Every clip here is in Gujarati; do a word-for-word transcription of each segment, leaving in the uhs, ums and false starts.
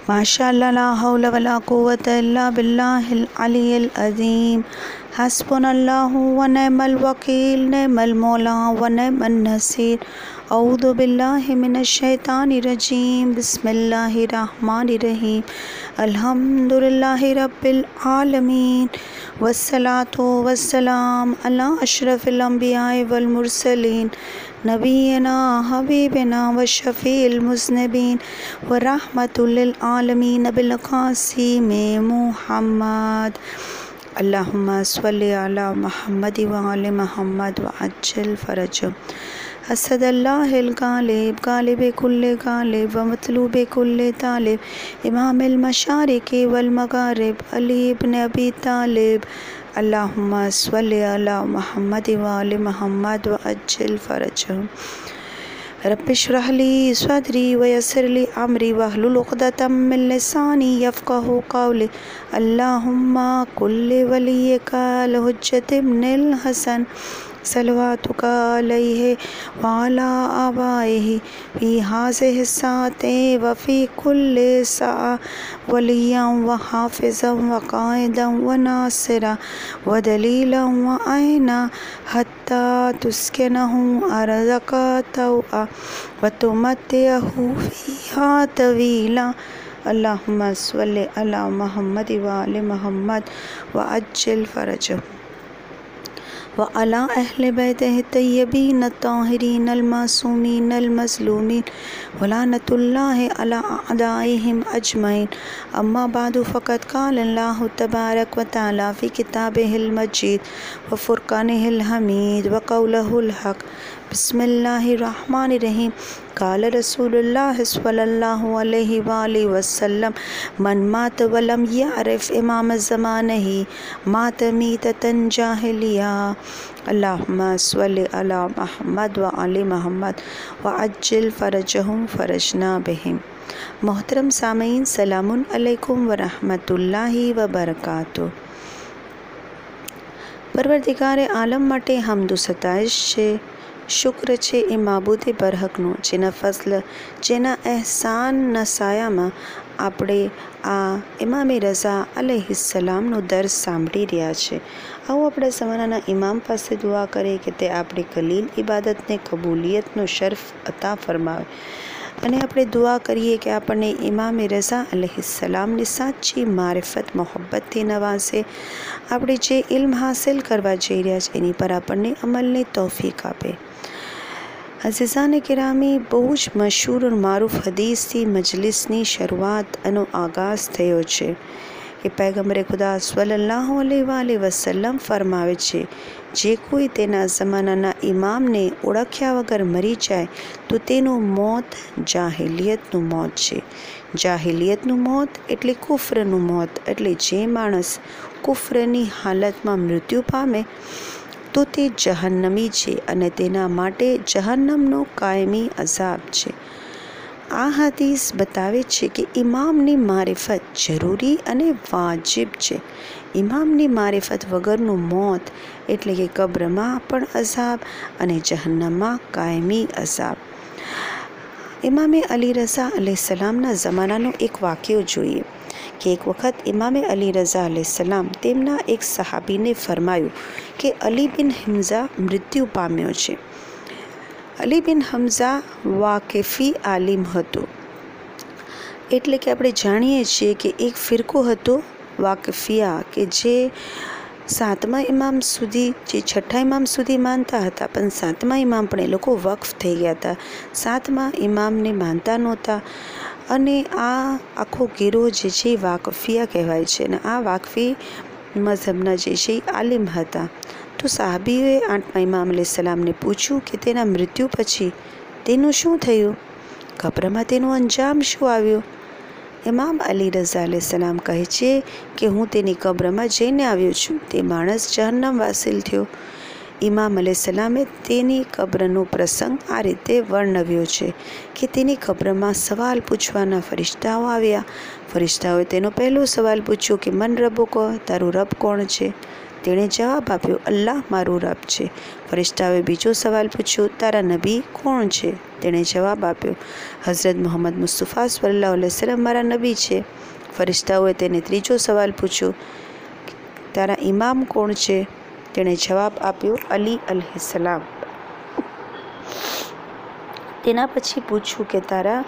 माशाअल्लाह ला हौला वला कुव्वता इल्ला बिल्लाहिल अलिय्यिल अज़ीम। हस्बुनल्लाहु व निअमल वकील, निअमल मौला व निअमन नसीर। औज़ु बिल्लाहि मिनश शैतानिर रजीम। बिस्मिल्लाहिर रहमानिर रहीम। अल्हम्दुलिल्लाहि रब्बिल आलमीन वस्सलातु वस्सलाम अला अशरफिल अंबियाइ वल मुरसलीन नबीना हबीबिना व शफील मुज़निबीन व रहमतुल लिल आलमीन अबिल क़ासिम मुहम्मद। अल्लाहुम्मा स्वल्लि अला मुहम्मद व आलि मुहम्मद व अज्जिल फ़रजहुम। असदल्लाहिल गालिब, गालिब कुल्ले गालिब व मतलूब कुल्ले तालिब, इमामिल मशारिक़ि वल मगारिब, अली इब्न अबी तालिब। अल्लाहुम्मा स्वल्लि अला मुहम्मद व आलि मुहम्मद व अज्जिल फ़रजहुम। रब्बि इश्रह ली सदरी व यस्सिर ली अमरी वहलुल उक़दतम मिन लिसानी यफ़क़हू क़ौली। अल्लाहुम्मा कुल्लि वलिय्यिका अल हुज्जत इब्निल हसन सलवातुका अलैहि व अला आबाइहि फ़ी हाज़िहि स्साअति व फ़ी कुल्लि साअ वलिय्यन व हाफ़िज़न व क़ाइदन व नासिरा व दलीलन व ऐना हत्ता तुस्किनहु अर्ज़का तौअ व तुमत्तिअहु फ़ीहा तवीला। अल्लाहुम्मा स्वल्लि अला मुहम्मद व आलि मुहम्मद व अज्जिल फ़रजहुम व अला अहलि बैतिहि तय्यबीन अत्ताहिरीन अल मासूमीन अल मज़लूमीन व लानतुल्लाहि अला अअदाइहिम अजमईन। अम्मा बादु फ़क़द क़ाल अल्लाहु तबारक व तआला फ़ी किताबिहिल मजीद व फ़ुरक़ानिहिल हमीद व क़ौलुहुल हक़। बिस्मिल्लाहिर रहमानिर रहीम। क़ाल रसूलुल्लाह स्वल्लल्लाहु अलैहि व आलिहि वसल्लम मन मात व लम यअरिफ़ इमाम ज़मानिही मात मीततन जाहिलिया। अल्लाहुम्मा स्वल्लि अला मुहम्मद व आलि मुहम्मद व अज्जिल फ़रजहुम फ़रजना बिहिम। मोहतरम सामीन, सलामुन अलैकुम व रहमतुल्लाहि व बरकातुहू। પરવરદિગારે આલમ માટે હમદુ સતાઈશ છે, શુક્ર છે એ માબૂદે બરહકનો, જેના ફઝલ, જેના એહસાનના સાયામાં આપણે આ ઇમામે રઝા અલૈહિસ્સલામનો દર્સ સાંભળી રહ્યા છે। આવો આપણા ज़मानाના ઇમામ પાસે દુઆ કરીએ કે તે આપણી કલીલ ઇબાદતને કબૂલિયતનો શર્ફ અતા ફરમાવે, અને આપણે દુઆ કરીએ કે આપણને ઇમામે રઝા અલૈહિસ્સલામની સાચી મારિફત મોહબ્બતથી નવાઝે, આપણે જે ઇલ્મ હાસિલ કરવા જઈ રહ્યા છે એની પર આપણને અમલની તૌફીક આપે। અઝીઝાને કિરામી, બહુ જ મશહૂર અને મારૂફ હદીસથી મજલિસની શરૂઆત અને આગાઝ થયો છે કે પૈગંબરે ખુદા સલ્લલ્લાહુ અલૈહિ વસલ્લમ ફરમાવે છે, જે કોઈ તેના ज़मानाના ઇમામને ઓળખ્યા વગર મરી જાય તો તેનું મોત જાહિલિયતનું મોત છે। જાહિલિયતનું મોત એટલે કુફરનું મોત, એટલે જે માણસ કુફરની હાલતમાં મૃત્યુ પામે તો તે જહન્નમી છે અને તેના માટે જહન્નમનો કાયમી અઝાબ છે। આ હદીસ બતાવે છે કે ઇમામની મારિફત જરૂરી અને વાજિબ છે। ઇમામની મારિફત વગરનું મોત એટલે કે કબ્રમાં પણ અઝાબ અને જહન્નમમાં કાયમી અઝાબ। ઇમામે અલી રઝા અલૈહિસ્સલામના ज़मानाનો એક વાક્યો જોઈએ કે એક વખત ઇમામે અલી રઝા અલૈહિસ્સલામ તેમના એક સહાબીને ફરમાયું કે અલી બિન હમ્ઝા મૃત્યુ પામ્યો છે। અલી બિન હમ્ઝા વાકેફી આલિમ હતો, એટલે કે આપણે જાણીએ છીએ કે એક ફિરકો હતો વાકફિયા કે જે સાતમા ઇમામ સુધી, જે છઠ્ઠા ઇમામ સુધી માનતા હતા, પણ સાતમા ઇમામ પણ એ લોકો વક્ફ થઈ ગયા હતા, સાતમા ઇમામને માનતા નહોતા, અને આ આખો ગીરો જે છે વાકફિયા કહેવાય છે, અને આ વાકફી મઝહબના જે છે આલિમ હતા। તો સાહબીઓએ આઠમા ઇમામ અલૈહિસ્સલામને પૂછ્યું કે તેના મૃત્યુ પછી તેનું શું થયું, કબ્રમાં તેનું અંજામ શું આવ્યું? ઇમામ અલી રઝા અલૈહિસ્સલામ કહે છે કે હું તેની કબ્રમાં જઈને આવ્યો છું, તે માણસ જહન્નમ વાસિલ થયો। ઇમામ અલૈહિસ્સલામે તેની કબ્રનો પ્રસંગ આ રીતે વર્ણવ્યો છે કે તેની કબ્રમાં સવાલ પૂછવાના ફરિશ્તાઓ આવ્યા। ફરિશ્તાઓએ તેનો પહેલો સવાલ પૂછ્યો કે મન રબ્બુક, તારું રબ કોણ છે? તેણે જવાબ આપ્યો, અલ્લાહ મારું રબ છે. ફરિશ્તાઓએ બીજો સવાલ પૂછ્યો, તારા નબી કોણ છે? તેણે જવાબ આપ્યો, હઝરત મુહમ્મદ મુસ્તફા સલ્લલ્લાહુ અલૈહિ વસલ્લમ મારા નબી છે. ફરિશ્તાઓએ તેને ત્રીજો સવાલ પૂછ્યો, તારા ઇમામ કોણ છે? તેણે જવાબ આપ્યો, અલી અલૈહિસ્સલામ. તેના પછી પૂછ્યું કે તારા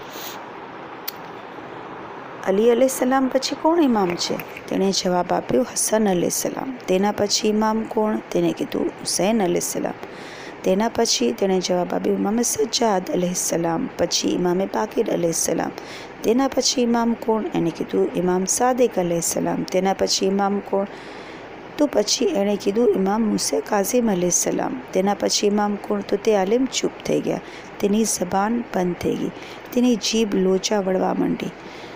અલી અલૈહિસ્સલામ પછી કોણ ઇમામ છે? તેણે જવાબ આપ્યો, હસન અલૈહિસ્સલામ. તેના પછી ઇમામ કોણ? તેને કીધું હુસૈન અલૈહિસ્સલામ. તેના પછી તેણે જવાબ આપ્યો, ઇમામ સજ્જાદ અલૈહિસ્સલામ. પછી ઇમામે બાકિર અલૈહિસ્સલામ. તેના પછી ઇમામ કોણ? એણે કીધું ઇમામ સાદિક અલૈહિસ્સલામ. તેના પછી ઇમામ કોણ? તો પછી એણે કીધું ઇમામ મુસા કાઝિમ અલૈહિસ્સલામ. તેના પછી ઇમામ કોણ? તો તે આલિમ ચૂપ થઈ ગયા. તેની જબાન બંધ થઈ ગઈ. તેની જીભ લોચા વળવા માંડી.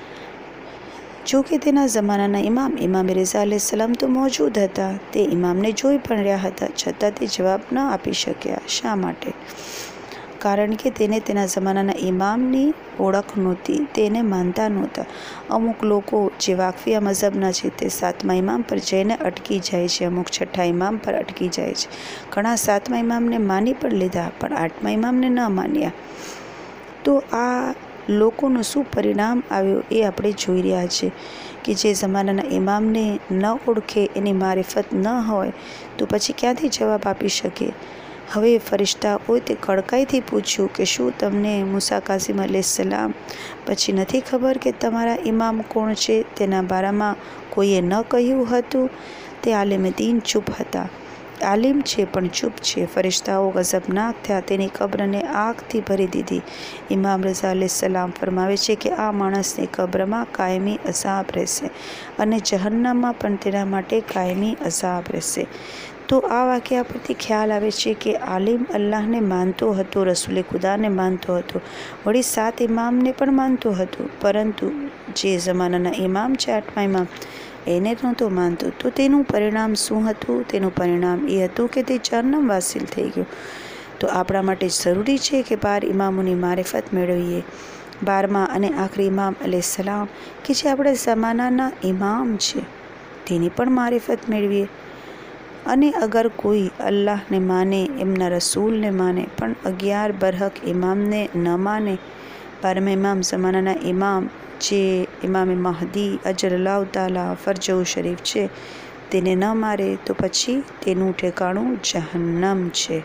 જો કે તેના જમાનાના ઇમામ ઇમામ રઝા અલૈહિસ્સલામ તો મોજૂદ હતા. તે ઇમામને જોઈ પણ રહ્યા હતા, છતાં તે જવાબ ન આપી શક્યા. શા માટે? કારણ કે તેને તેના જમાનાના ઇમામની ઓળખ નહોતી. તેને માનતા નહોતા. અમુક લોકો જે વાકફિયા મઝહબના છે તે સાતમા ઇમામ પર જઈને અટકી જાય છે, અમુક છઠ્ઠા ઇમામ પર અટકી જાય છે. ઘણા સાતમા ઇમામને માની પણ લીધા, પણ આઠમા ઇમામને ન માન્યા. તો આ લોકોનું શું પરિણામ આવ્યું એ આપણે જોઈ રહ્યા છે કે જે જમાનાના ઇમામને ન ઓળખે, એની મારિફત ન હોય, તો પછી ક્યાંથી જવાબ આપી શકે? હવે ફરિશ્તાઓએ તે કડકાઈથી પૂછ્યું કે શું તમને મુસા કાઝિમ અલૈહિસ્સલામ પછી નથી ખબર કે તમારા ઇમામ કોણ છે? તેના બારામાં કોઈએ ન કહ્યું હતું? તે આલિમે દીન ચૂપ હતા. આલિમ છે પણ ચૂપ છે. ફરિશ્તાઓ ગઝબનાક થયા. તેની કબ્રને આગથી ભરી દીધી. ઇમામ રઝા અલૈહિસ્સલામ ફરમાવે છે કે આ માણસની કબ્રમાં કાયમી અઝાબ રહેશે અને જહન્નમમાં પણ તેના માટે કાયમી અઝાબ રહેશે. તો આ વાક્યા પરથી ખ્યાલ આવે છે કે આલિમ અલ્લાહને માનતો હતો, રસૂલે ખુદાને માનતો હતો, વળી સાત ઇમામને પણ માનતો હતો, પરંતુ જે જમાનાના ઇમામ છે, આઠમા ઇમામ, એને નહોતો માનતો. તો તેનું પરિણામ શું હતું? તેનું પરિણામ એ હતું કે તે જહન્નમ વાસિલ થઈ ગયો. તો આપણા માટે જરૂરી છે કે બાર ઇમામોની મારિફત મેળવીએ. બારમા અને આખરી ઇમામ અલૈહિસ્સલામ કે જે આપણા જમાનાના ઇમામ છે, તેની પણ મારિફત મેળવીએ. અને અગર કોઈ અલ્લાહને માને, એમના રસૂલને માને, પણ અગિયાર બરહક ઇમામને ન માને, બારમા ઇમામ જમાનાના ઇમામ જે ઇમામે મહદી અજલલ્લાહુ તાલા ફરજહુ શરીફ છે, તેને ન મારે, તો પછી તેનું ઠેકાણું જહન્નમ છે.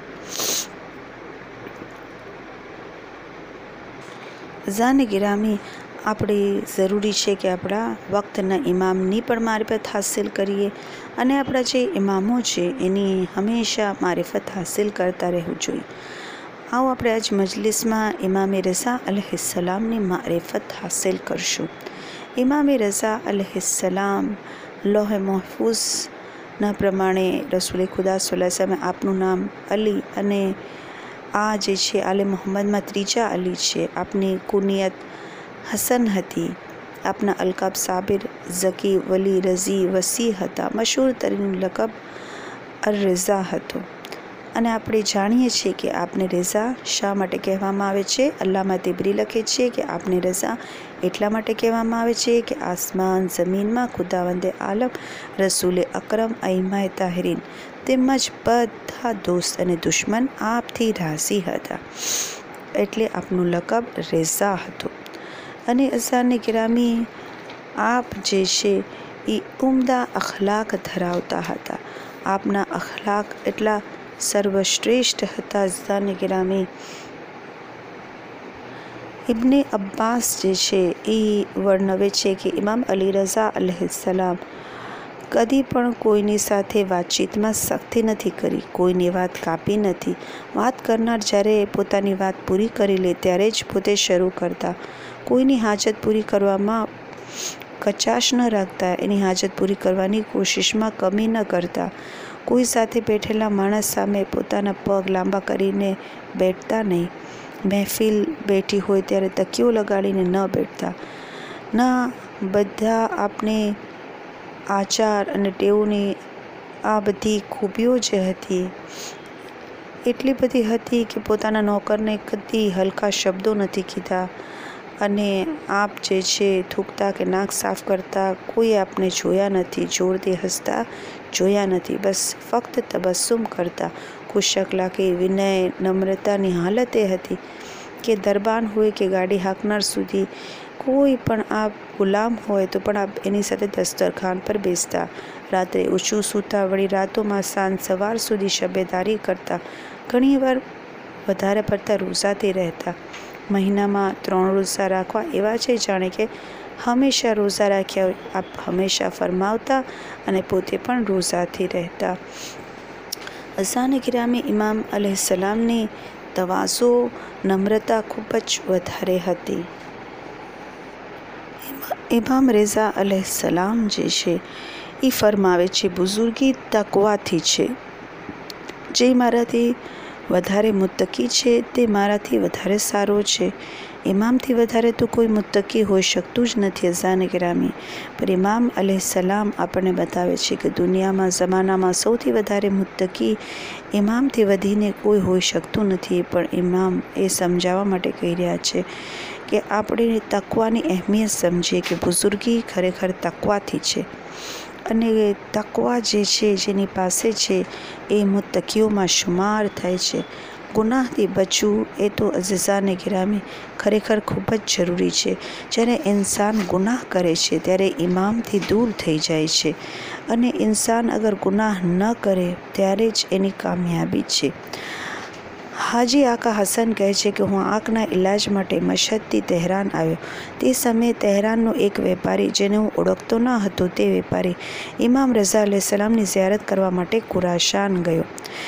અઝાન ગિરામી, આપણે જરૂરી છે કે આપણા વક્તના ઇમામની પણ મારિફત હાસિલ કરીએ અને આપણા જે ઇમામો છે એની હંમેશા મારિફત હાસિલ કરતા રહેવું જોઈએ. આવો આપણે આજ મજલિસમાં ઇમામે રઝા અલૈહિસ્સલામની મારિફત હાસિલ કરશું. ઇમામે રઝા અલૈહિસ્સલામ લોહે મહફૂઝના પ્રમાણે રસૂલે ખુદા સલ્લલ્લાહુ અલૈહિ વસલ્લમ આપનું નામ અલી અને આ જે છે આલે મોહમ્મદમાં ત્રીજા અલી છે. આપની કુનિયત હસન હતી. આપના અલકાબ સાબિર, ઝકી, વલી, રઝી, વસી હતા. મશહૂર તરીન લકબ અર રઝા હતો. અને આપણે જાણીએ છીએ કે આપને રઝા શા માટે કહેવામાં આવે છે? અલ્લામા તિબરી લખે છે કે આપને રઝા એટલા માટે કહેવામાં આવે છે કે આસમાન જમીનમાં ખુદાવંદે આલમ, રસૂલે અકરમ, અઈમાએ તાહિરીન તેમજ બધા દોસ્ત અને દુશ્મન આપથી રાઝી હતા, એટલે આપનું લકબ રઝા હતું. અને અઝાન ગિરામી, આપ જે છે એ ઉમદા અખલાક ધરાવતા હતા. આપના અખલાક એટલા સર્વશ્રેષ્ઠ હતા. અઝાન ગિરામી, ઇબ્ને અબ્બાસ જે છે એ વર્ણવે છે કે ઇમામ અલી રઝા અલૈહિસ્સલામ કદી પણ કોઈની સાથે વાતચીતમાં સખ્તી નથી કરી, કોઈની વાત કાપી નથી. વાત કરનાર જ્યારે પોતાની વાત પૂરી કરી લે ત્યારે જ પોતે શરૂ કરતા. કોઈની હાજત પૂરી કરવામાં કચાશ ન રાખતા, એની હાજત પૂરી કરવાની કોશિશમાં કમી ન કરતા. કોઈ સાથે બેઠેલા માણસ સામે પોતાના પગ લાંબા કરીને બેઠતા નહીં. મહેફિલ બેઠી હોય ત્યારે તકીઓ લગાડીને ન બેઠતા. ના, બધા આપણે આચાર અને ટેવોની આ બધી ખૂબીઓ જે હતી એટલી બધી હતી કે પોતાના નોકરને કદી હલકા શબ્દો નથી કીધા. અને આપ જે છે થૂકતા કે નાક સાફ કરતા કોઈ આપને જોયા નથી. જોરથી હસતા જોયા નથી. બસ ફક્ત તબસ્સુમ કરતા. ખુશ અખલાક કે વિનય નમ્રતાની હાલત એ હતી કે દરબાન હોય કે ગાડી હાંકનાર સુધી કોઈ પણ આપ ગુલામ હોય તો પણ આપ એની સાથે દસ્તરખાન પર બેસતા. રાત્રે ઓછું સૂતા, વળી રાતોમાં સાંજ સવાર સુધી શબેદારી કરતા. ઘણીવાર વધારે પડતા રોઝાથી રહેતા. મહિનામાં ત્રણ રોઝા રાખવા એવા છે જાણે કે હંમેશા રોઝા રાખ્યા હોય. આપ હંમેશા ફરમાવતા અને પોતે પણ રોઝાથી રહેતા. અઝાન ગિરામી ઇમામ અલૈહિસ્સલામની તવાઝો નમ્રતા ખૂબ જ વધારે હતી. ઇમામ રેઝા અલૈહિસ્સલામ જે છે એ ફરમાવે છે, બુઝુર્ગી તકવાથી છે. જે મારાથી વધારે મુત્તકી છે તે મારાથી વધારે સારો છે. ઇમામથી વધારે તો કોઈ મુત્તકી હોઈ શકતું જ નથી. અઝાન ગિરામી પર ઇમામ અલૈહિસ્સલામ આપણને બતાવે છે કે દુનિયામાં ઝમાનામાં સૌથી વધારે મુત્તકી ઇમામથી વધીને કોઈ હોઈ શકતું નથી. પણ ઇમામ એ સમજાવવા માટે કહી રહ્યા છે કે આપણે તકવાની અહેમિયત સમજીએ કે બુઝુર્ગી ખરેખર તકવાથી છે અને તકવા જે છે જેની પાસે છે એ મુત્તકીઓમાં શુમાર થાય છે. ગુનાહથી બચવું એ તો અઝીઝાને ગિરામી ખરેખર ખૂબ જ જરૂરી છે. જ્યારે ઇન્સાન ગુનાહ કરે છે ત્યારે ઇમામથી દૂર થઈ જાય છે અને ઇન્સાન અગર ગુનાહ ન કરે ત્યારે જ એની કામયાબી છે. હાજી આકા હસન કહે છે કે હું આંખના ઇલાજ માટે મશહદથી તહેરાન આવ્યો. તે સમયે તહેરાનનો એક વેપારી જેને હું ઓળખતો ન હતો તે વેપારી ઇમામ રઝા અલૈહિસ્સલામની ઝિયારત કરવા માટે ખુરાશાન ગયો.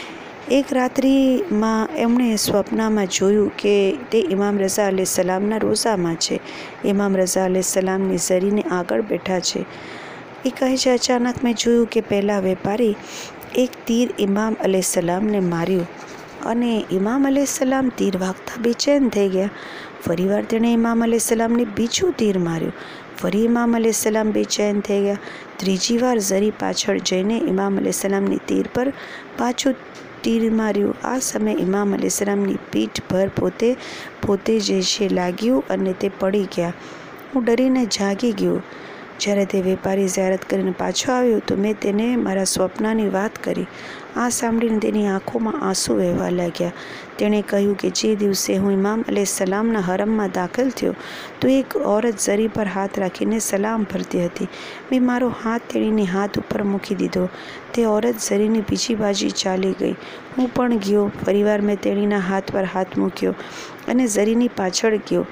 એક રાત્રિમાં એમણે સ્વપ્નમાં જોયું કે તે ઇમામ રઝા અલૈહિસ્સલામના રોઝામાં છે. ઇમામ રઝા અલૈહિસ્સલામની ઝરીને આગળ બેઠા છે. એ કહે છે, અચાનક મેં જોયું કે પહેલાં વેપારી એક તીર ઇમામ અલૈહિસ્સલામને માર્યું અને ઇમામ અલૈહિસ્સલામ તીર વાગતા બેચેન થઈ ગયા. ફરીવાર તેણે ઇમામ અલૈહિસ્સલામને બીજું તીર માર્યું. ફરી ઇમામ અલૈહિસ્સલામ બેચેન થઈ ગયા. ત્રીજી વાર ઝરી પાછળ જઈને ઇમામ અલૈહિસ્સલામની તીર પર પાછું તીર માર્યું. આ સમયે ઇમામ અલૈહિસ્સલામની પીઠ પર પોતે પોતે જે છે લાગ્યું અને તે પડી ગયા. હું ડરીને જાગી ગયો. જ્યારે તે વેપારી ઝિયારત કરીને પાછો આવ્યો તો મેં તેને મારા સ્વપ્નની વાત કરી. આ સાંભળીને તેની આંખોમાં આંસુ વહેવા લાગ્યા. તેણે કહ્યું કે જે દિવસે હું ઇમામ અલૈહિસ્સલામના હરમમાં દાખલ થયો તો એક ઓરત ઝરી પર હાથ રાખીને સલામ ભરતી હતી. મેં મારો હાથ તેણીની હાથ ઉપર મૂકી દીધો. તે ઓરત ઝરીની બીજી બાજુ ચાલી ગઈ. હું પણ ગયો. ફરીવાર મેં તેણીના હાથ પર હાથ મૂક્યો અને ઝરીની પાછળ ગયો.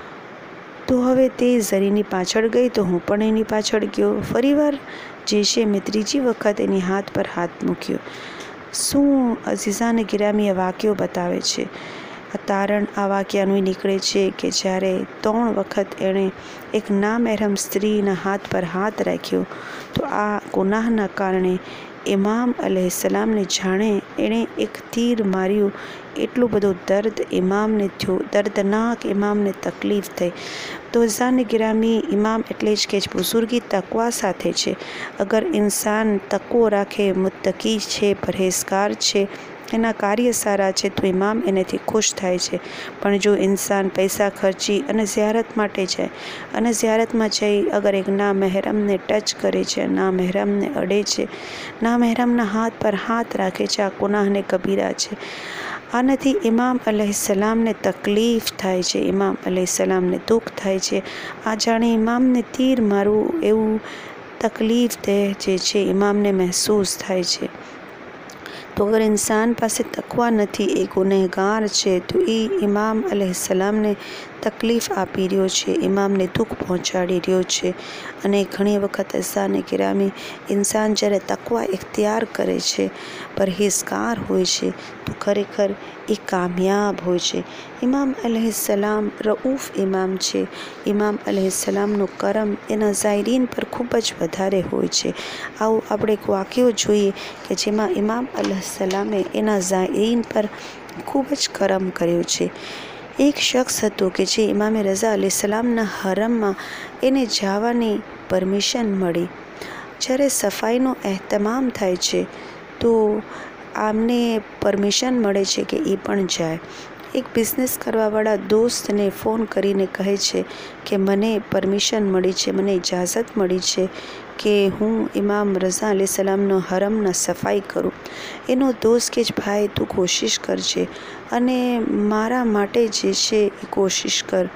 તો હવે તે ઝરીની પાછળ ગઈ તો હું પણ એની પાછળ ગયો. ફરીવાર જે છે મેં ત્રીજી વખત એની હાથ પર હાથ મૂક્યો. શું અઝીઝાને ગિરામી આ વાક્યો બતાવે છે? આ તારણ આ વાક્યનું નીકળે છે કે જ્યારે ત્રણ વખત એણે એક નામહેરમ સ્ત્રીના હાથ પર હાથ રાખ્યો તો આ ગુનાહના કારણે ઇમામ અલૈહિસ્સલામને જાણે એણે એક તીર માર્યું એટલું બધું દર્દ ઇમામને થયું. દર્દનાક ઇમામને તકલીફ થઈ. તો અઝાન ગિરામી ઇમામ એટલે જ કે બુઝુર્ગી તકવા સાથે છે. અગર ઇન્સાન તકવો રાખે, મુત્તકી છે, પરહેઝગાર છે, એના કાર્ય સારા છે તો ઇમામ એનેથી ખુશ થાય છે. પણ જો ઇન્સાન પૈસા ખર્ચી અને ઝિયારત માટે જાય અને ઝિયારતમાં જઈ અગર એક ના મહેરમને ટચ કરે છે, ના મહેરમને અડે છે, ના મહેરમના હાથ પર હાથ રાખે છે, આ ગુનાહને કબીરા છે. આનાથી ઇમામ અલૈહિસ્સલામને તકલીફ થાય છે. ઇમામ અલૈહિસ્સલામને દુઃખ થાય છે. આ જાણે ઇમામને તીર મારવું એવું તકલીફ દે જે છે ઇમામને મહેસૂસ થાય છે. તો અગર ઇન્સાન પાસે તકવા નથી, એ ગુનેહગાર છે, તો એ ઇમામ અલૈહિસ્સલામને તકલીફ આપી રહ્યો છે, ઇમામને દુઃખ પહોંચાડી રહ્યો છે. અને ઘણી વખત અઝાન ગિરામી ઇન્સાન જ્યારે તકવા ઇખ્તિયાર કરે છે, પરહેઝગાર હોય છે તો ખરેખર એ કામયાબ હોય છે. ઇમામ અલૈહિસ્સલામ રઉફ ઇમામ છે. ઇમામ અલૈહિસ્સલામનું કરમ એના ઝાયરીન પર ખૂબ જ વધારે હોય છે. આવું આપણે એક વાક્યો જોઈએ કે જેમાં ઇમામ અલૈહિસ્સલામે એના ઝાયરીન પર ખૂબ જ કરમ કર્યો છે. એક શખ્સ હતો કે જે ઇમામે રઝા અલૈહિસ્સલામના હરમમાં એને જવાની પરમિશન મળી. જ્યારે સફાઈનો અહેતમામ થાય છે તો આમને પરમિશન મળે છે કે એ પણ જાય એક બિઝનેસ કરવાવાળા દોસ્તને ફોન કરીને કહે છે કે મને પરમિશન મળી છે, મને ઇજાઝત મળી છે કે હું ઇમામ રઝા અલૈહિસ્સલામનો હરમના સફાઈ કરું. એનો દોસ્ત કે જ ભાઈ તું કોશિશ કરજે અને મારા માટે જે છે એ કોશિશ કર.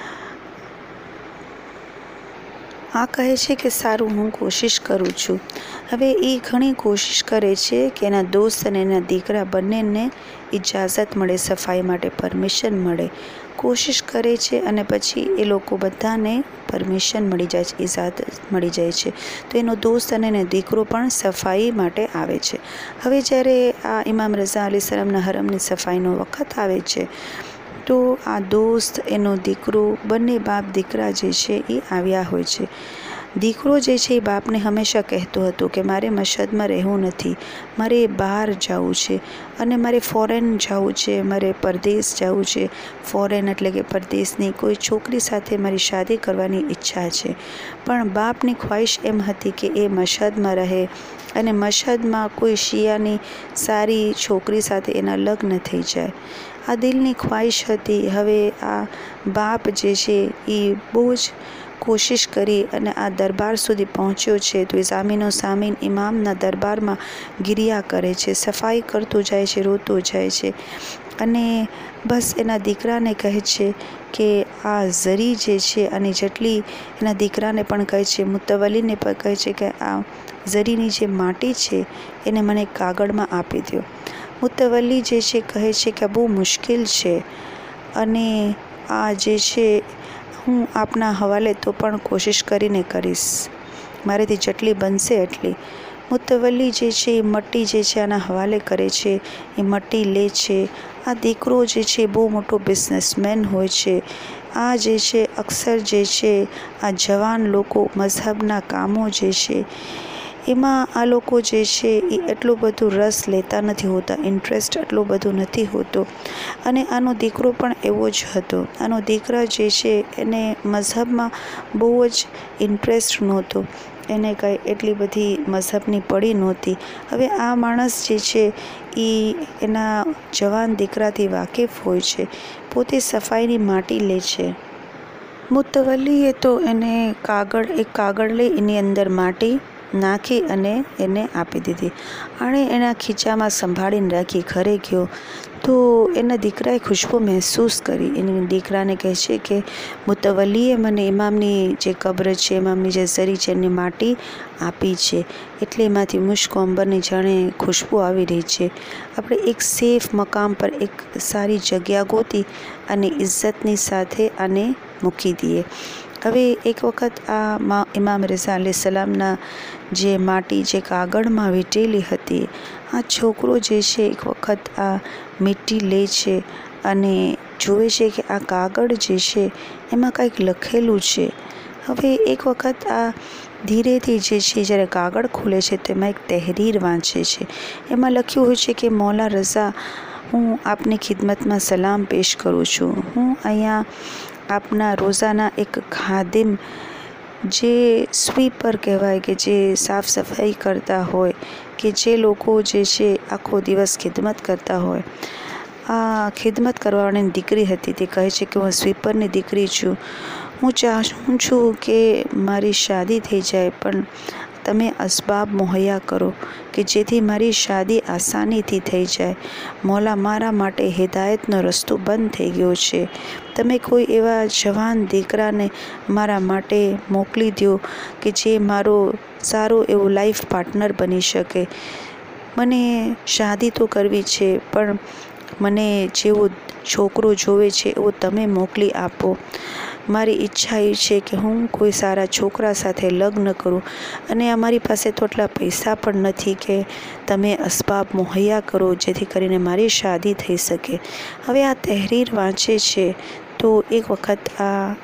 આ કહે છે કે સારું, હું કોશિશ કરું છું. હવે એ ઘણી કોશિશ કરે છે કે એના દોસ્ત અને એના દીકરા બંનેને ઇજાઝત મળે, સફાઈ માટે પરમિશન મળે. કોશિશ કરે છે અને પછી એ લોકો બધાને પરમિશન મળી જાય છે, ઇજાઝત મળી જાય છે. તો એનો દોસ્ત અને એનો દીકરો પણ સફાઈ માટે આવે છે. હવે જ્યારે આ ઇમામ રઝા અલૈહિસ્સલામના હરમની સફાઈનો વખત આવે છે તો આ દોસ્ત, એનો દીકરો, બંને બાપ દીકરા જે છે એ આવ્યા હોય છે. દીકરો જે છે એ બાપને હંમેશા કહેતો હતો કે મારે મશહદમાં રહેવું નથી, મારે બહાર જવું છે અને મારે ફોરેન જવું છે, મારે પરદેશ જવું છે. ફોરેન એટલે કે પરદેશની કોઈ છોકરી સાથે મારી શાદી કરવાની ઈચ્છા છે. પણ બાપની ખ્વાહિશ એમ હતી કે એ મશહદમાં રહે અને મશહદમાં કોઈ શિયાની સારી છોકરી સાથે એના લગ્ન થઈ જાય. આ દિલની ખ્વાહિશ હતી. હવે આ બાપ જે છે એ બહુ જ કોશિશ કરી અને આ દરબાર સુધી પહોંચ્યો છે. તો એ ઝામીનો સામીન ઇમામના દરબારમાં ગિરિયા કરે છે, સફાઈ કરતો જાય છે, રોતો જાય છે અને બસ એના દીકરાને કહે છે કે આ ઝરી જે છે અને જેટલી એના દીકરાને પણ કહે છે, મુતવલ્લીને પણ કહે છે કે આ ઝરીની જે માટી છે એને મને કાગળમાં આપી દો. મુતવલ્લી જે છે કહે છે કે બહુ મુશ્કેલ છે અને આ જે છે હું આપના હવાલે તો પણ કોશિશ કરીને કરીશ, મારેથી જેટલી બનશે એટલી. મુતવલ્લી જે છે એ મટ્ટી જે છે આના હવાલે કરે છે, એ મટ્ટી લે છે. આ દીકરો જે છે બહુ મોટો બિઝનેસમેન હોય છે. આ જે છે અક્સર જે છે આ જવાન લોકો મઝહબના કામો જે છે એમાં આ લોકો જે છે એ એટલું બધું રસ લેતા નથી હોતા, ઇન્ટરેસ્ટ એટલો બધો નથી હોતો. અને આનો દીકરો પણ એવો જ હતો. આનો દીકરા જે છે એને મઝહબમાં બહુ જ ઇન્ટરેસ્ટ નહોતો, એને કંઈ એટલી બધી મઝહબની પડી નહોતી. હવે આ માણસ જે છે એ એના જવાન દીકરાથી વાકેફ હોય છે, પોતે સફાઈની માટી લે છે. મુતવલ્લીએ તો એને કાગળ એક કાગળ લઈ એની અંદર માટી નાખી અને એને આપી દીધી. આણે એના ખીચામાં સંભાળીને રાખી. ઘરે ગયો તો એના દીકરાએ ખુશ્બુ મહેસૂસ કરી. એના દીકરાને કહે છે કે મુતવલ્લીએ મને ઇમામની જે કબ્ર છે, ઇમામની જે ઝરી છે એની માટી આપી છે, એટલે એમાંથી મુશ્ક અંબરની જાણે ખુશ્બુ આવી રહી છે. આપણે એક સેફ મકામ પર એક સારી જગ્યા ગોતી અને ઇજ્જતની સાથે આને મૂકી દઈએ. હવે એક વખત આ ઇમામ રઝા અલૈહિસ્સલામના જે માટી જે કાગળમાં વીંટેલી હતી, આ છોકરો જે છે એક વખત આ મીઠી લે છે અને જુએ છે કે આ કાગળ જે છે એમાં કંઈક લખેલું છે. હવે એક વખત આ ધીરેથી જે છે જ્યારે કાગળ ખુલે છે તો એમાં એક તહેરીર વાંચે છે. એમાં લખ્યું હોય છે કે મૌલા રઝા, હું આપની ખિદમતમાં સલામ પેશ કરું છું. હું અહીંયા આપના રોઝાના એક ખાદિમ, જે સ્વીપર કહેવાય કે જે સાફ સફાઈ કરતા હોય, કે જે લોકો જે છે આખો દિવસ ખિદમત કરતા હોય, આ ખિદમત કરવાવાળાની દીકરી હતી. તે કહે છે કે હું સ્વીપરની દીકરી છું. હું ચાહું છું કે મારી શાદી થઈ જાય, પણ તમે અસબાબ મુહૈયા કરો કે જેથી મારી શાદી આસાનીથી થઈ જાય. મૌલા, મારા માટે હિદાયતનો રસ્તો બંધ થઈ ગયો છે. તમે કોઈ એવા જવાન દીકરાને મારા માટે મોકલી દો કે જે મારો સારો એવો લાઈફ પાર્ટનર બની શકે. મને શાદી તો કરવી છે, પણ મને જેવો છોકરો જોવે છે એવો તમે મોકલી આપો. મારી ઈચ્છા એ છે કે હું કોઈ સારા છોકરા સાથે લગ્ન કરું અને અમારી પાસે તો એટલા પૈસા પણ નથી કે તમે અસબાબ મુહૈયા કરો જેથી કરીને મારી શાદી થઈ શકે. હવે આ તહેરીર વાંચે છે તો એક વખત આ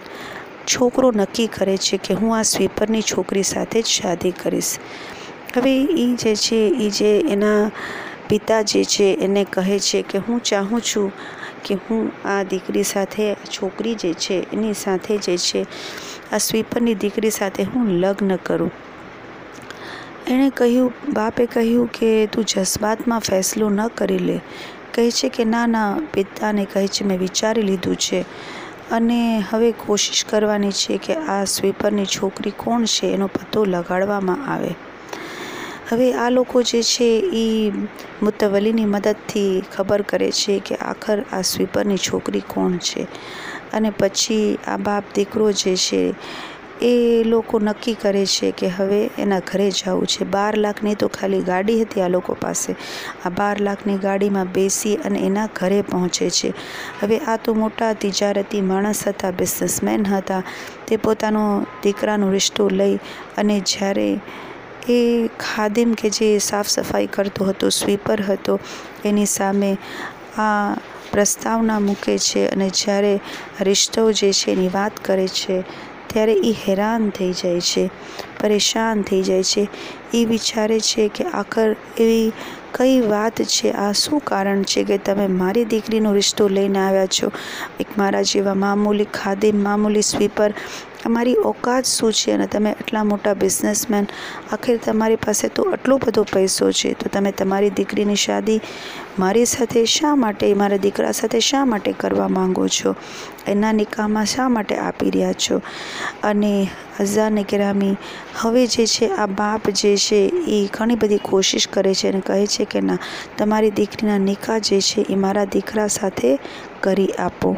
છોકરો નક્કી કરે છે કે હું આ સ્વીપરની છોકરી સાથે જ શાદી કરીશ. હવે એ જે છે એ જે એના પિતા જે છે એને કહે છે કે હું ચાહું છું કે હું આ દીકરી સાથે, છોકરી જે છે એની સાથે જે છે આ સ્વીપરની દીકરી સાથે હું લગ્ન કરું. એણે કહ્યું, બાપે કહ્યું કે તું જજ્બાતમાં ફેસલો ન કરી લે. કહે છે કે ના ના પિતાને કહે છે મેં વિચારી લીધું છે અને હવે કોશિશ કરવાની છે કે આ સ્વીપરની છોકરી કોણ છે એનો પતો લગાડવામાં આવે. હવે આ લોકો જે છે એ મુતવલીની મદદથી ખબર કરે છે કે આખર આ સ્વીપરની છોકરી કોણ છે. અને પછી આ બાપ દીકરો જે છે એ લોકો નક્કી કરે છે કે હવે એના ઘરે જવું છે. બાર લાખની તો ખાલી ગાડી હતી આ લોકો પાસે. આ બાર લાખની ગાડીમાં બેસી અને એના ઘરે પહોંચે છે. હવે આ તો મોટા તિજારતી માણસ હતા, બિઝનેસમેન હતા. તે પોતાનો દીકરાનો રિશ્તો લઈ અને જ્યારે એ ખાદિમ કે જે સાફ સફાઈ કરતો હતો, સ્વીપર હતો, એની સામે આ પ્રસ્તાવના મૂકે છે અને જ્યારે રિશ્તો જે છે એની વાત કરે છે ત્યારે એ હેરાન થઈ જાય છે, પરેશાન થઈ જાય છે. એ વિચારે છે કે આખર એવી કઈ વાત છે, આ શું કારણ છે કે તમે મારી દીકરીનો રિશ્તો લઈને આવ્યા છો. એક મારા જેવા મામૂલી ખાદિમ, મામૂલી સ્વીપર, અમારી ઓકાત શું છે અને તમે આટલા મોટા બિઝનેસમેન, આખિર તમારી પાસે તો આટલો બધો પૈસો છે તો તમે તમારી દીકરીની શાદી મારી સાથે શા માટે, મારા દીકરા સાથે શા માટે કરવા માંગો છો, એના નિકાહમાં શા માટે આપી રહ્યા છો. અને અઝાને ગિરામી હવે જે છે આ બાપ જે છે એ ઘણી બધી કોશિશ કરે છે અને કહે છે કે ના, તમારી દીકરીના નિકાહ જે છે એ મારા દીકરા સાથે કરી આપો.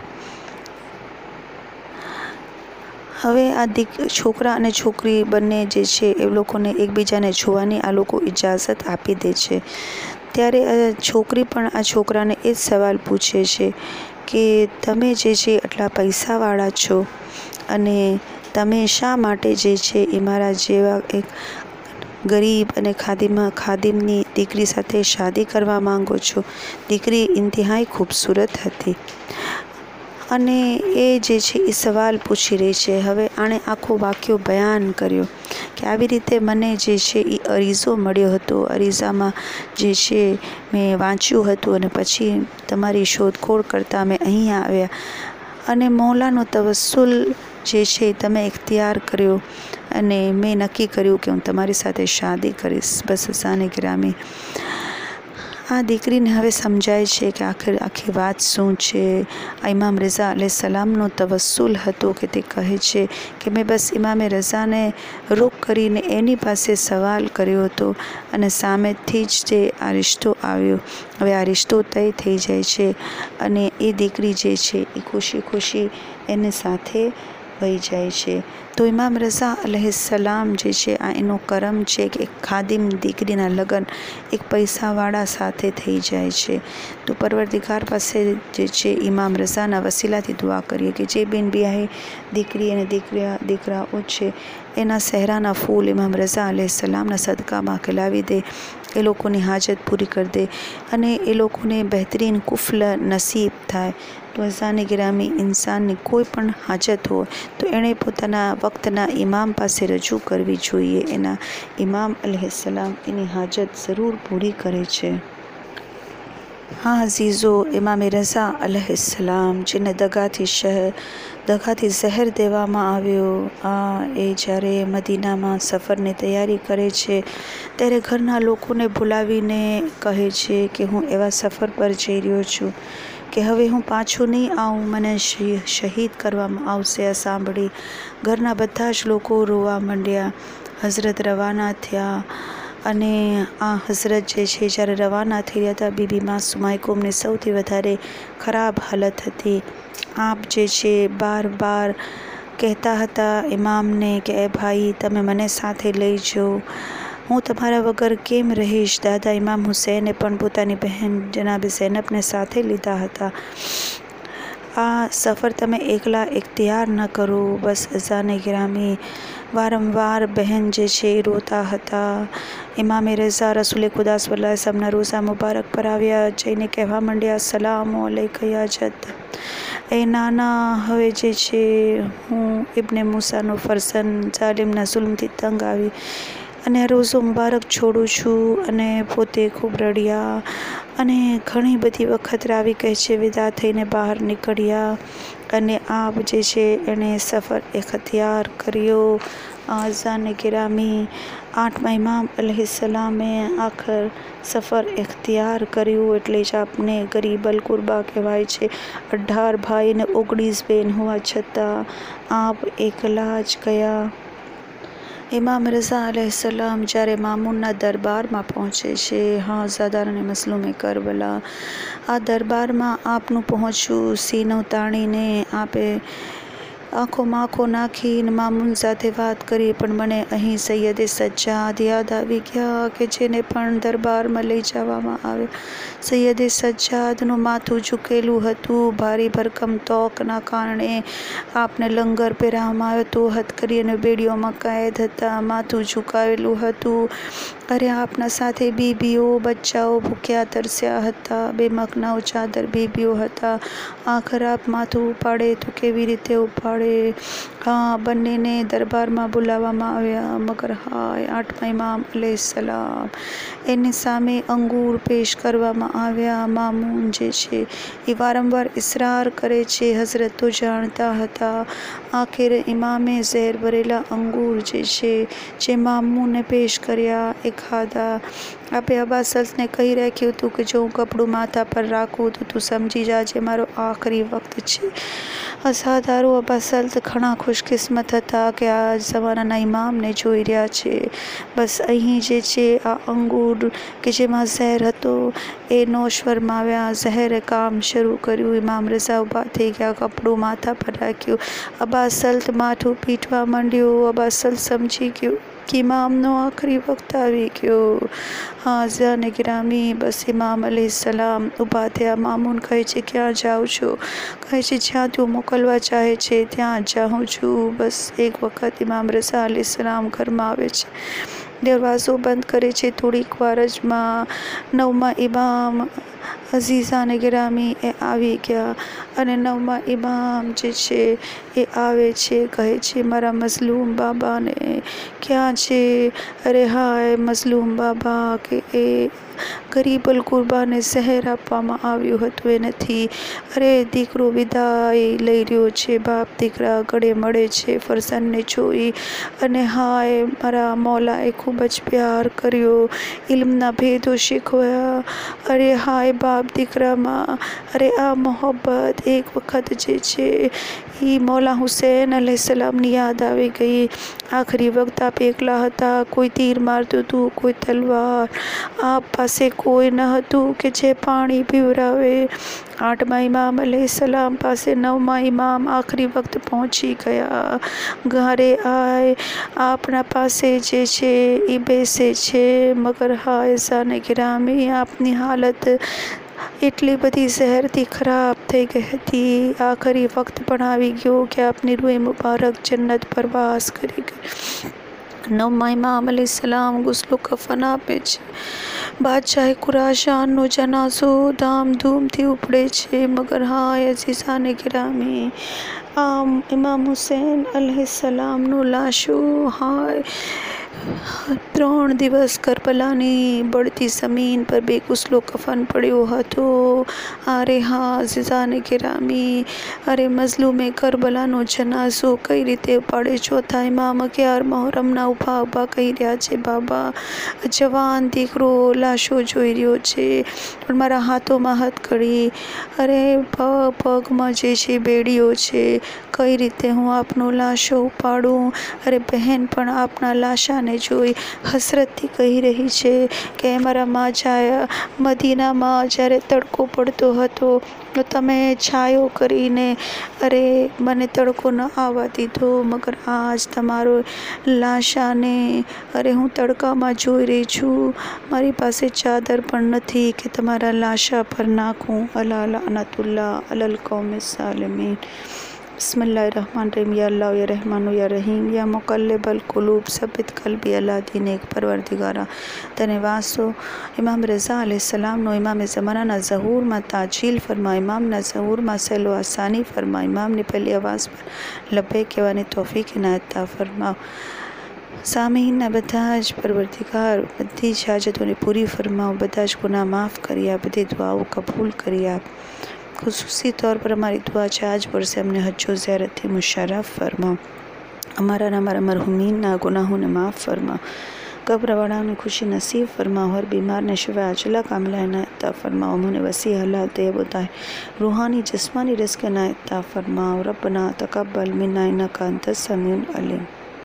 હવે આ દીક છોકરા અને છોકરી બંને જે છે એ લોકોને એકબીજાને જોવાની આ લોકો ઇજાઝત આપી દે છે. ત્યારે છોકરી પણ આ છોકરાને એ જ સવાલ પૂછે છે કે તમે જે છે આટલા પૈસાવાળા છો અને તમે શા માટે જે છે એ મારા જેવા એક ગરીબ અને ખાદિમા ખાદિમની દીકરી સાથે શાદી કરવા માંગો છો. દીકરી ઇંતહાઈ ખૂબસૂરત હતી અને એ જે છે એ સવાલ પૂછી રહી છે. હવે આણે આખો વાક્યો બયાન કર્યો કે આવી રીતે મને જે છે એ અરીઝો મળ્યો હતો, અરીઝામાં જે છે મેં વાંચ્યું હતું અને પછી તમારી શોધખોળ કરતાં મેં અહીંયા આવ્યા અને મૌલાનો તવસ્સુલ જે છે તમે ઇખ્તિયાર કર્યો અને મેં નક્કી કર્યું કે હું તમારી સાથે શાદી કરીશ. બસ અઝાને ગિરામી આ દીકરીને હવે સમજાય છે કે આખર આખી વાત શું છે. આ ઇમામ રઝા અલૈહિસ્સલામનો તવસ્સુલ હતો કે તે કહે છે કે મેં બસ ઇમામે રઝાને રૂખ કરીને એની પાસે સવાલ કર્યો હતો અને સામેથી જ તે આ રિશ્તો આવ્યો. હવે આ રિશ્તો તય થઈ જાય છે અને એ દીકરી જે છે એ ખુશી ખુશી એની સાથે વહી જાય છે. તો ઇમામ રઝા અલૈહિસ્સલામ જે છે આ એનો કરમ છે કે એક ખાદિમ દીકરીના લગ્ન એક પૈસાવાળા સાથે થઈ જાય છે. તો પરવરદિગાર પાસે જે છે ઇમામ રઝાના વસીલાથી દુઆ કરીએ કે જે બિન બિયાહી દીકરી અને દીકરા દીકરાઓ છે એના સહેરાના ફૂલ ઇમામ રઝા અલૈહિસ્સલામના સદકામાં ખિલાવી દે, એ લોકોની હાજત પૂરી કરી દે અને એ લોકોને બહેતરીન કુફલ નસીબ થાય. તો અઝાને ગિરામી ઇન્સાનની કોઈ પણ હાજત હોય તો એણે પોતાના વક્તના ઇમામ પાસે રજૂ કરવી જોઈએ. એના ઇમામ અલૈહિસ્સલામ એની હાજત જરૂર પૂરી કરે છે. હા અઝીઝો, ઇમામે રઝા અલૈહિસ્સલામ જેને દગાથી શહેર દગાથી ઝહેર દેવામાં આવ્યો, આ એ જ્યારે મદીનામાં સફરની તૈયારી કરે છે ત્યારે ઘરના લોકોને બોલાવીને કહે છે કે હું એવા સફર પર જઈ રહ્યો છું કે હવે હું પાછો નહીં આવું, મને શહીદ કરવામાં આવશે. આ સાંભળી ઘરના બધા જ લોકો રોવા માંડ્યા. હઝરત રવાના થયા અને આ હઝરત જે છે જ્યારે રવાના થઈ રહ્યા હતા, બીબી માસુમા કૌમની સૌથી વધારે ખરાબ હાલત હતી. આપ જે છે બાર બાર કહેતા હતા ઇમામને કે એ ભાઈ તમે મને સાથે લઈ જાઓ, હું તમારા વગર કેમ રહીશ. દાદા ઇમામ હુસૈને પણ પોતાની બહેન જનાબ ઝૈનબને સાથે લીધા હતા. આ સફર તમે એકલા ઇખ્તિયાર ન કરો. બસ અઝાને ગિરામી વારંવાર બહેન જે છે રોતા હતા. ઇમામે રઝા રસૂલે ખુદા સલ્લલ્લાહુ અલૈહિ વસલ્લમના રોઝા મુબારક પર આવ્યા, જઈને કહેવા માંડ્યા સલામ અલૈકા યા જદ, એ નાના હવે જે છે હું ઇબ્ને મૂસાનો ફરઝંદ ઝાલિમના ઝુલ્મથી તંગ આવી અને રોઝો મુબારક છોડું છું. અને પોતે ખૂબ રડ્યા અને ઘણી બધી વખત રાવી કહે છે વિદા થઈને બહાર નીકળ્યા અને આપ જે છે એણે સફર ઇખ્તિયાર કર્યો. આઝાન ગિરામી આઠમા ઇમામ અલૈહિસ્સલામે આખર સફર ઇખ્તિયાર કર્યું એટલે જ આપને ગરીબ અલ કુરબા કહેવાય છે. અઢાર ભાઈ ને ઓગણીસ બહેન હોવા છતાં આપ એકલા જ ગયા. ઇમામ રઝા અલૈહિસ્સલામ જ્યારે મામૂનના દરબારમાં પહોંચે છે, હા ઝાદારને મસલૂમે કરબલા, આ દરબારમાં આપનું પહોંચવું સીનો તાણીને આપે આંખોમાં આંખો નાખીને મામૂન સાથે વાત કરી. પણ મને અહીં સૈયદે સજ્જાદ યાદ આવી ગયા કે જેને પણ દરબારમાં લઈ જવામાં આવ્યા. સૈયદે સજ્જાદનું માથું ઝૂકેલું હતું. ભારી ભરકમ તોકના કારણે આપને લંગર પહેરાવવામાં આવ્યો હતો. હથકરી અને બેડીઓમાં કેદ હતા. માથું ઝુકાવેલું હતું. અરે આપના સાથે બીબીઓ બચ્ચાઓ ભૂખ્યા તરસ્યા હતા. બેમકનાઓ ચાદર બીબીઓ હતા. આખર આપ માથું ઉપાડે તો કેવી રીતે ઉપાડે? હા, બંનેને દરબારમાં બોલાવવામાં આવ્યા. મગર હાય આઠમા ઇમામ અલૈહિસ્સલામ એની સામે અંગૂર પેશ કરવામાં આવ્યા. મામૂન જે છે એ વારંવાર ઇસરાર કરે છે. હઝરત તો જાણતા હતા. આખિર ઇમામે ઝેર ભરેલા અંગૂર જે છે જે મામૂને પેશ કર્યા એ ખાધા. આપે અબાસલ્સને કહી રાખ્યું હતું કે જો હું કપડું માથા પર રાખું તો તું સમજી જાજે મારો આખરી વખત છે. અસાધારો અબાસલ્સ ઘણા ખુશકિસ્મત હતા કે આ જમાનાના ઇમામને જોઈ રહ્યા છે. બસ અહીં જે છે આ અંગૂર કે જેમાં ઝહેર હતો એ નોશ ફરમાવ્યા. ઝહેરે કામ શરૂ કર્યું. ઇમામ રઝા ઊભા થઈ ગયા. કપડું માથા પર રાખ્યું. અબાસલ્ત માથું પીટવા માંડ્યું. અબાસલ્ત સમજી ગયું કે ઇમામનો આખરી વખત આવી ગયો. હાઝાને ગિરામી બસ ઇમામ અલૈહિસ્સલામ ઊભા થયા. મામૂન કહે છે ક્યાં જાઉં છો? કહે છે જ્યાં તું મોકલવા ચાહે છે ત્યાં જાઉં છું. બસ એક વખત ઇમામ રઝા અલૈહિસ્સલામ ઘરમાં આવે છે. દરવાજો બંધ કરે છે. થોડીક વાર જ માં નવમા ઇમામ અઝીઝાને ગિરામી એ આવી ગયા અને નવમા ઇમામ જે છે એ આવે છે. કહે છે મારા મઝલૂમ બાબાને ક્યાં છે? અરે હાય મઝલૂમ બાબા કે એ ગરીબ અલ કુરબાને ઝહેર આપવામાં આવ્યું હતું એ નથી. અરે દીકરો વિદાય લઈ રહ્યો છે. બાપ દીકરા ગળે મળે છે. ફરઝનને જોઈ અને હાય મારા મોલાએ ખૂબ જ પ્યાર કર્યો. ઇલ્મના ભેદો શીખવ્યા. અરે હાય બાપ દીકરામાં અરે આ મોહબ્બત એક વખત જે છે એ મૌલા હુસૈન અલૈહિસ્સલામની યાદ આવી ગઈ. આખરી વખત આપ એકલા હતા. કોઈ તીર મારતું હતું, કોઈ તલવાર. આપ પાસે કોઈ ન હતું કે જે પાણી પીવરાવે. આઠમા ઇમામ અલૈહિસ્સલામ પાસે નવમા ઇમામ આખરી વખત પહોંચી ગયા. ઘરે આય આપના પાસે જે છે એ બેસે છે. મગર હાય ઝાને ગિરામી આપની હાલત એટલી બધી ઝહેરથી ખરાબ થઈ ગઈ હતી. આખરી વખત પણ આવી ગયો કે આપની રૂએ મુબારક જન્નત પરવાસ કરી ગઈ. નવમા ઇમામ અલૈહિસ્સલામ ગુસ્લો કફન આપે છે. બાદશાહ ખુરાશાનનો જનાઝો ધામધૂમથી ઉપડે છે. મગર હાય અઝીઝાને ગિરામી આમ ઇમામ હુસૈન અલૈહિસ્સલામનો લાશો હાય ત્રણ દિવસ કરબલાની બળતી જમીન પર બેગુસલો કફન પડ્યો હતો. અરે હા અઝીઝાને ગિરામી અરે મઝલૂમે કરબલાનો જનાઝો કઈ રીતે ઉપાડે? ચોથા ઇમામ અગિયાર મુહર્રમના ઊભા ઊભા કહી રહ્યા છે બાબા જવાન દીકરો લાશો જોઈ રહ્યો છે પણ મારા હાથોમાં હથકડી. અરે પગ પગમાં જે છે બેડીઓ છે. કઈ રીતે હું આપનો લાશો ઉપાડું? અરે બહેન પણ આપના લાશાને જોઈ હસરતથી કહી રહી છે કે મારા માજાયા મદીનામાં જ્યારે તડકો પડતો હતો તો તમે છાયો કરીને અરે મને તડકો ન આવવા દીધો. મગર આજ તમારો લાશાને અરે હું તડકામાં જોઈ રહી છું. મારી પાસે ચાદર પણ નથી કે તમારા લાશા પર નાખું. અલા લાનતુલ્લાહ અલલ કૌમિ ઝાલિમીન. बिस्मिल्लाहिर्रहमानिर्रहीम या अल्लाह या रहमान या रहीम या मुक़ल्लिबल क़ुलूब सब्बित क़ल्बी अला दीनिक परवरदिगारा. ધન્યવાસો ઇમામ રઝા અલૈહિસ્સલામનો ઇમામે ઝમાનાના ઝહૂરમાં તાજીલ ફરમા. ઇમામના ઝહૂરમાં સહેલો આસાની ફરમા. ઇમામની પહેલી આવાઝ પર લબ્બૈક કહેવાની તૌફીક ઇનાયત અતા ફરમાઓ. સામેહીનના બધા જ પરવર્તિકાર બધી જ હાજતોને પૂરી ફરમાઓ, બધા જ ગુનાહ માફ કરી આપ, બધી દુઆઓ કબૂલ કરી આપ. ખુશૂસી તौर પર અમારી દુઆ છે આજ વર્ષે અમને હજ્જો ઝિયારતથી મુશર્રફ ફરમાઓ. અમારા અને અમારા મરહુમીનના ગુનાહોને માફ ફરમાઓ. કબ્રવાળાઓને ખુશી નસીબ ફરમાઓ. હર बीमार ने शिफा अजला कामिला इनायत अता फरमाओ. उन्होंने वसी हलाल तैयब होता है रूहानी जिस्मानी रिज़्क़ इनायत अता फरमाओ. रब्बना तक़ब्बल मिन्ना इन्नका अंतस समीउल अलीम.